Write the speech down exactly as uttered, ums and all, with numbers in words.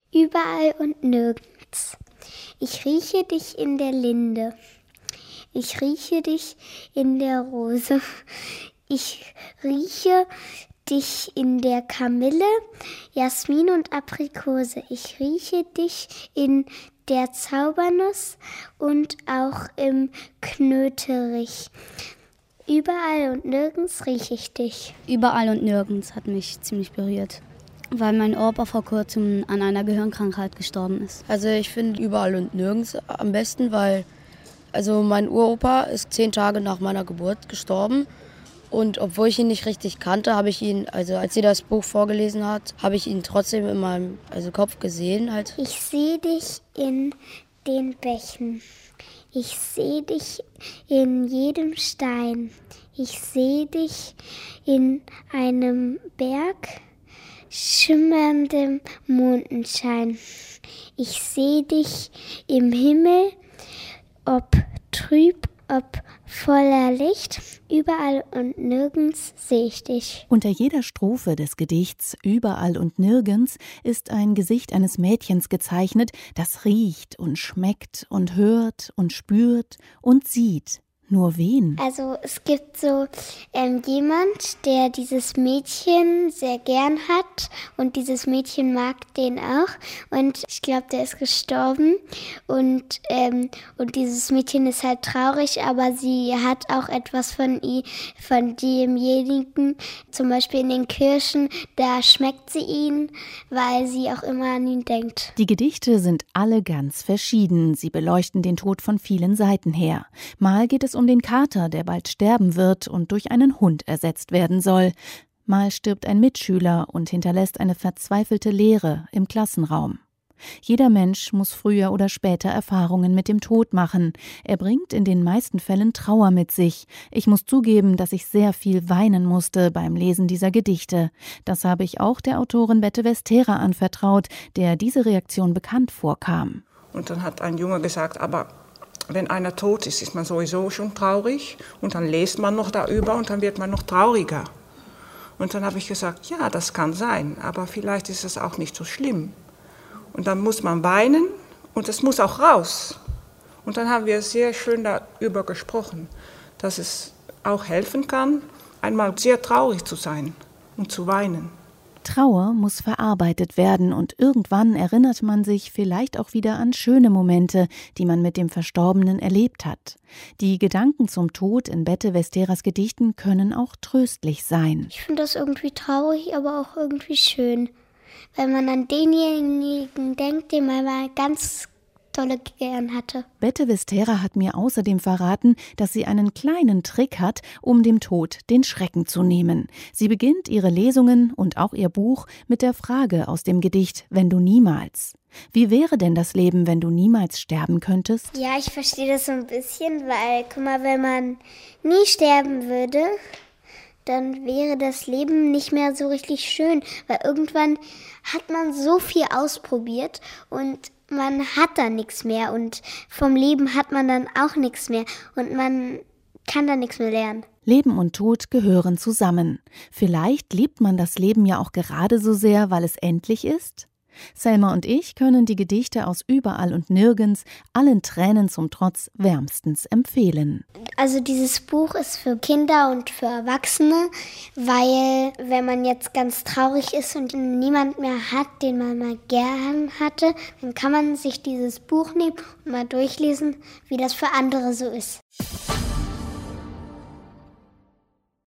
Überall und nirgends. Ich rieche dich in der Linde. Ich rieche dich in der Rose. Ich rieche dich in der Kamille, Jasmin und Aprikose. Ich rieche dich in der Zaubernuss und auch im Knöterich. Überall und nirgends rieche ich dich. Überall und nirgends hat mich ziemlich berührt, weil mein Opa vor kurzem an einer Gehirnkrankheit gestorben ist. Also ich finde überall und nirgends am besten, weil also mein Uropa ist zehn Tage nach meiner Geburt gestorben. Und obwohl ich ihn nicht richtig kannte, habe ich ihn, also als sie das Buch vorgelesen hat, habe ich ihn trotzdem in meinem also Kopf gesehen. Halt. Ich sehe dich in den Bächen. Ich sehe dich in jedem Stein. Ich sehe dich in einem Berg, schimmerndem Mondenschein. Ich sehe dich im Himmel, ob trüb, ob voller Licht, überall und nirgends sehe ich dich. Unter jeder Strophe des Gedichts Überall und nirgends ist ein Gesicht eines Mädchens gezeichnet, das riecht und schmeckt und hört und spürt und sieht. Nur wen? Also es gibt so ähm, jemand, der dieses Mädchen sehr gern hat und dieses Mädchen mag den auch und ich glaube, der ist gestorben und, ähm, und dieses Mädchen ist halt traurig, aber sie hat auch etwas von, i, von demjenigen, zum Beispiel in den Kirschen, da schmeckt sie ihn, weil sie auch immer an ihn denkt. Die Gedichte sind alle ganz verschieden, sie beleuchten den Tod von vielen Seiten her. Mal geht es um um den Kater, der bald sterben wird und durch einen Hund ersetzt werden soll. Mal stirbt ein Mitschüler und hinterlässt eine verzweifelte Leere im Klassenraum. Jeder Mensch muss früher oder später Erfahrungen mit dem Tod machen. Er bringt in den meisten Fällen Trauer mit sich. Ich muss zugeben, dass ich sehr viel weinen musste beim Lesen dieser Gedichte. Das habe ich auch der Autorin Bette Westera anvertraut, der diese Reaktion bekannt vorkam. Und dann hat ein Junge gesagt, aber wenn einer tot ist, ist man sowieso schon traurig und dann lest man noch darüber und dann wird man noch trauriger. Und dann habe ich gesagt, ja, das kann sein, aber vielleicht ist es auch nicht so schlimm. Und dann muss man weinen und es muss auch raus. Und dann haben wir sehr schön darüber gesprochen, dass es auch helfen kann, einmal sehr traurig zu sein und zu weinen. Trauer muss verarbeitet werden und irgendwann erinnert man sich vielleicht auch wieder an schöne Momente, die man mit dem Verstorbenen erlebt hat. Die Gedanken zum Tod in Bette Westeras Gedichten können auch tröstlich sein. Ich finde das irgendwie traurig, aber auch irgendwie schön, weil man an denjenigen denkt, den man mal ganz tolle gern hatte. Bette Westera hat mir außerdem verraten, dass sie einen kleinen Trick hat, um dem Tod den Schrecken zu nehmen. Sie beginnt ihre Lesungen und auch ihr Buch mit der Frage aus dem Gedicht »Wenn du niemals«. Wie wäre denn das Leben, wenn du niemals sterben könntest? Ja, ich verstehe das so ein bisschen, weil, guck mal, wenn man nie sterben würde, dann wäre das Leben nicht mehr so richtig schön, weil irgendwann hat man so viel ausprobiert und man hat dann nichts mehr und vom Leben hat man dann auch nichts mehr und man kann dann nichts mehr lernen. Leben und Tod gehören zusammen. Vielleicht liebt man das Leben ja auch gerade so sehr, weil es endlich ist? Selma und ich können die Gedichte aus Überall und nirgends allen Tränen zum Trotz wärmstens empfehlen. Also dieses Buch ist für Kinder und für Erwachsene, weil wenn man jetzt ganz traurig ist und niemand mehr hat, den man mal gern hatte, dann kann man sich dieses Buch nehmen und mal durchlesen, wie das für andere so ist.